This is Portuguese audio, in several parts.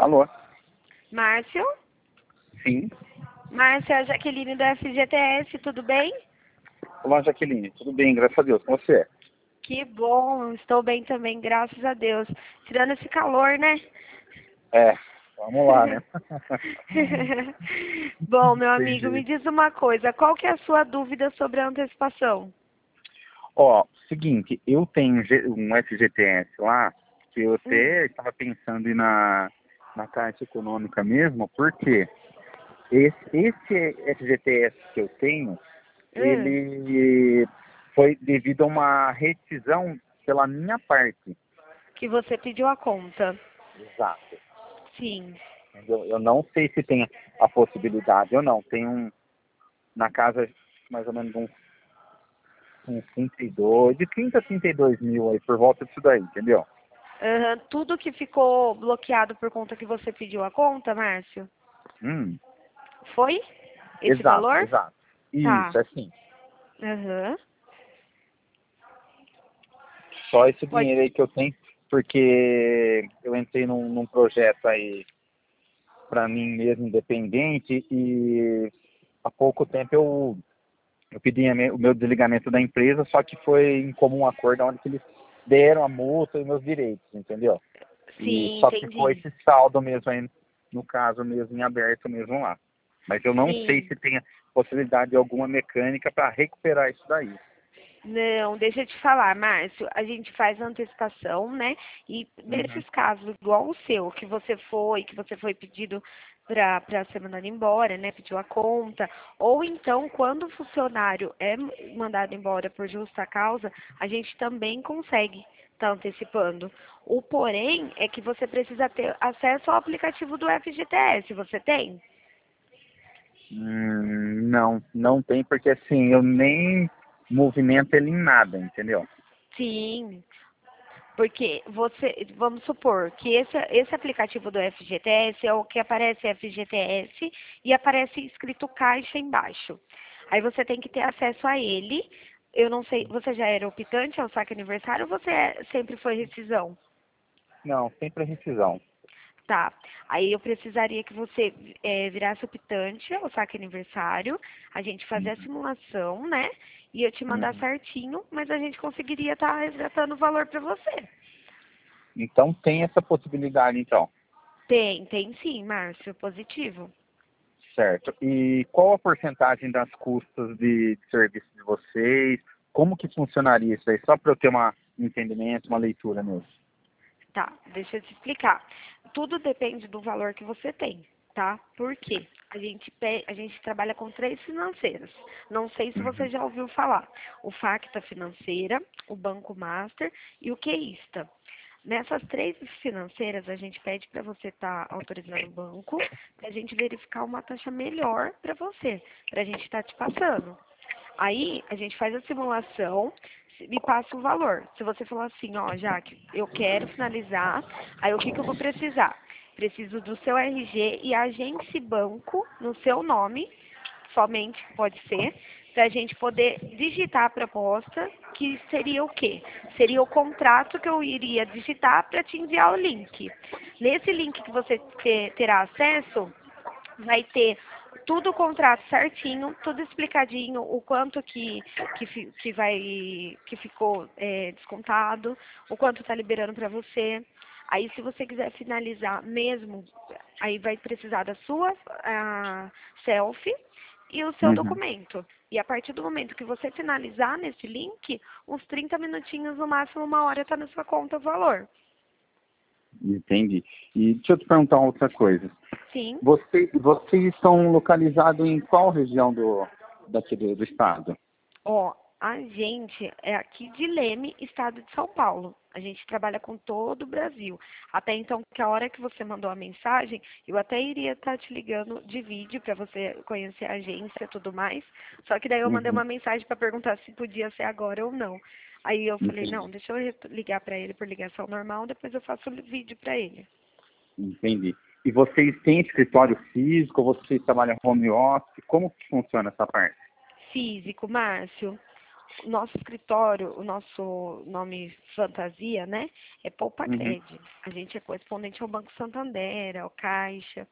Alô? Márcio? Sim. Márcio, é a Jaqueline da FGTS, tudo bem? Olá, Jaqueline. Tudo bem, graças a Deus. Como você é? Que bom, estou bem também, graças a Deus. Tirando esse calor, né? É, vamos lá, né? Bom, meu amigo, me Entendi. diz uma coisa, qual que é a sua dúvida sobre a antecipação? Ó, seguinte, eu tenho um FGTS lá, que eu Hum, até estava pensando em ir na Caixa Econômica mesmo, porque esse FGTS que eu tenho, hum, ele foi devido a uma rescisão pela minha parte. que você pediu a conta. Exato. Sim. Eu não sei se tem a possibilidade ou não. Tem na casa mais ou menos uns 32, de 30 a 32 mil aí, por volta disso daí, entendeu? Aham, tudo que ficou bloqueado por conta que você pediu a conta, Márcio? Hum, Foi esse exato, valor? exato. Isso, Tá. é assim. Aham. Só esse Pode. dinheiro aí que eu tenho, porque eu entrei num projeto aí para mim mesmo, independente, e há pouco tempo eu pedi o meu desligamento da empresa, só que foi em comum acordo onde que eles deram a multa e meus direitos, entendeu? E Sim, só ficou entendi. esse saldo mesmo aí, no caso mesmo, em aberto mesmo lá. Mas eu não sei Sim. se tem a possibilidade de alguma mecânica para recuperar isso daí. Não, deixa eu te falar, Márcio. A gente faz antecipação, né? E Uhum. nesses casos, igual o seu, que você foi pedido para ser mandado embora, né? Pediu a conta. Ou então, quando o funcionário é mandado embora por justa causa, a gente também consegue estar antecipando. O porém é que você precisa ter acesso ao aplicativo do FGTS. Você tem? Não, não tem, porque assim, eu nem movimento ele em nada, entendeu? Sim. Porque você, vamos supor que esse aplicativo do FGTS é o que aparece FGTS e aparece escrito caixa embaixo. Aí você tem que ter acesso a ele. Eu não sei, você já era optante ao saque aniversário ou você sempre foi rescisão? Não, sempre é rescisão. Tá. Aí eu precisaria que você virasse optante ao saque aniversário, a gente fazer a Uhum. simulação, né? E eu te mandar Uhum. certinho, mas a gente conseguiria estar resgatando o valor para você. Então tem essa possibilidade, então. Tem sim, Márcio, positivo. Certo. E qual a porcentagem das custas de serviço de vocês? Como que funcionaria isso aí? Só para eu ter um entendimento, uma leitura mesmo. Tá, deixa eu te explicar. Tudo depende do valor que você tem, tá? Por quê? A gente trabalha com três financeiras. Não sei se você Uhum. já ouviu falar. O Facta Financeira, o Banco Master e o Queista. Nessas três financeiras, a gente pede para você estar autorizando o banco, para a gente verificar uma taxa melhor para você, para a gente estar te passando. Aí a gente faz a simulação, me passa o valor. Se você falar assim, ó, Jaque, eu quero finalizar, aí o que que eu vou precisar? Preciso do seu RG e agente banco no seu nome, somente pode ser, para a gente poder digitar a proposta, que seria o quê? Seria o contrato que eu iria digitar para te enviar o link. Nesse link que você terá acesso, vai ter tudo o contrato certinho, tudo explicadinho, o quanto que ficou descontado, o quanto está liberando para você. Aí, se você quiser finalizar mesmo, aí vai precisar da sua selfie e o seu Uhum. documento. E a partir do momento que você finalizar nesse link, uns 30 minutinhos, no máximo uma hora, está na sua conta o valor. Entendi. E deixa eu te perguntar uma outra coisa. Sim. Vocês estão localizados em qual região daqui do estado? Ó, a gente é aqui de Leme, estado de São Paulo. A gente trabalha com todo o Brasil. Até então, que a hora que você mandou a mensagem, eu até iria estar te ligando de vídeo para você conhecer a agência e tudo mais. Só que daí eu mandei Uhum. uma mensagem para perguntar se podia ser agora ou não. Aí eu falei, não, Entendi. deixa eu ligar para ele por ligação normal, depois eu faço o vídeo para ele. Entendi. E vocês têm escritório físico, ou vocês trabalham home office? Como que funciona essa parte? Físico, Márcio. O nosso escritório, o nosso nome fantasia, né? É Poupa-Cred. A gente é correspondente ao Banco Santander, ao Caixa.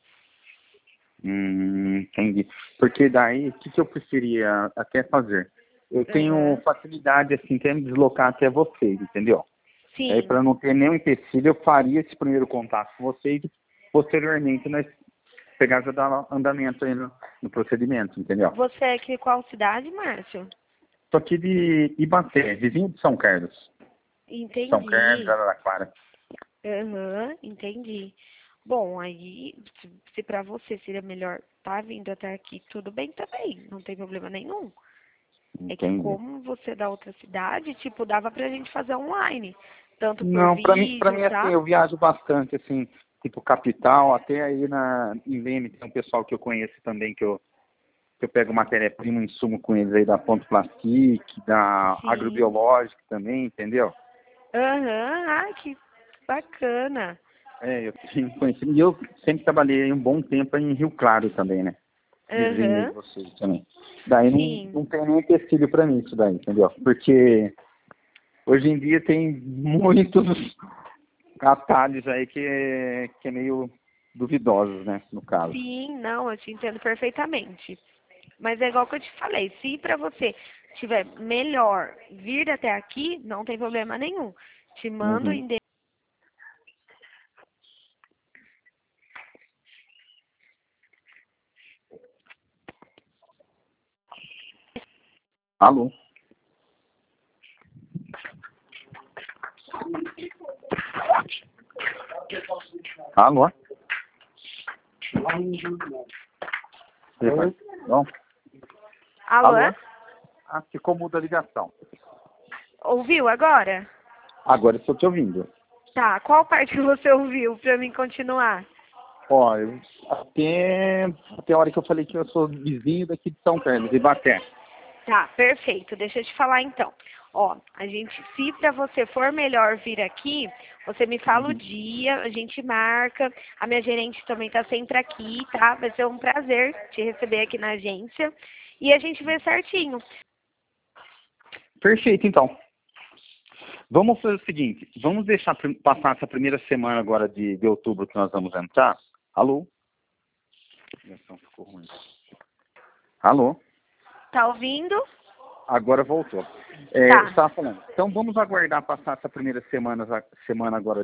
Entendi. Porque daí, o que eu preferia até fazer? Eu tenho facilidade, assim, até me deslocar até vocês, entendeu? Aí, Sim. para não ter nenhum empecilho, eu faria esse primeiro contato com vocês e, posteriormente, nós pegar já dar andamento aí no procedimento, entendeu? Você é de qual cidade, Márcio? Tô aqui de Ibaté, vizinho de São Carlos. São Carlos, Entendi. Araraquara. Entendi. Bom, aí, se para você seria melhor tá vindo até aqui, tudo bem também, não tem problema nenhum. É que Entendi. como você é da outra cidade, tipo, dava pra gente fazer online, tanto por Não, para mim vídeo, assim, tá? eu viajo bastante, assim, tipo capital, até aí em Leme tem um pessoal que eu conheço também, que eu pego matéria-prima, insumo com eles aí da Ponto Plastic, da Sim. Agrobiológica também, entendeu? Que bacana. Eu tenho conhecido, e eu sempre trabalhei um bom tempo em Rio Claro também, né? Vizinho aí de Aham, vocês também. Daí sim. não tem nem empecilho para mim isso daí, entendeu? Porque hoje em dia tem muitos atalhos aí que é meio duvidosos, né, no caso. Sim, não, eu te entendo perfeitamente. Mas é igual que eu te falei, se para você tiver melhor vir até aqui, não tem problema nenhum. Te mando o Uhum. endereço. Alô? Alô? Não? Alô? Alô? Ah, ficou muda a ligação. Ouviu agora? Agora estou te ouvindo. Tá, qual parte que você ouviu para mim continuar? Ó, até a hora que eu falei que eu sou vizinho daqui de São Carlos, de Ibaté. Tá, perfeito. Deixa eu te falar então. Ó, se para você for melhor vir aqui, você me fala o Uhum. dia, a gente marca. A minha gerente também tá sempre aqui, tá? Vai ser um prazer te receber aqui na agência. E a gente vê certinho. Perfeito, então. Vamos fazer o seguinte, vamos deixar passar essa primeira semana agora de outubro que nós vamos entrar. Alô? A ligação ficou ruim. Alô? Tá ouvindo? Agora voltou. Tá. Estava falando. Então vamos aguardar passar essa primeira semana agora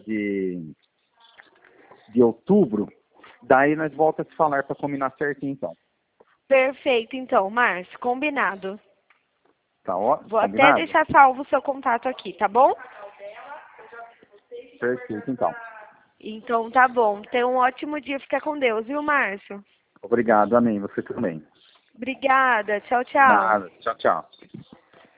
de outubro. Daí nós voltamos a se falar para combinar certinho, então. Perfeito, então, Márcio, combinado. Tá, ó, Vou até combinado? deixar salvo o seu contato aqui, tá bom? Perfeito, então. Então tá bom. Tenha um ótimo dia. Fica com Deus, viu, Márcio? Obrigado, amém. Você também. Obrigada. Tchau, tchau. Nada. Tchau, tchau.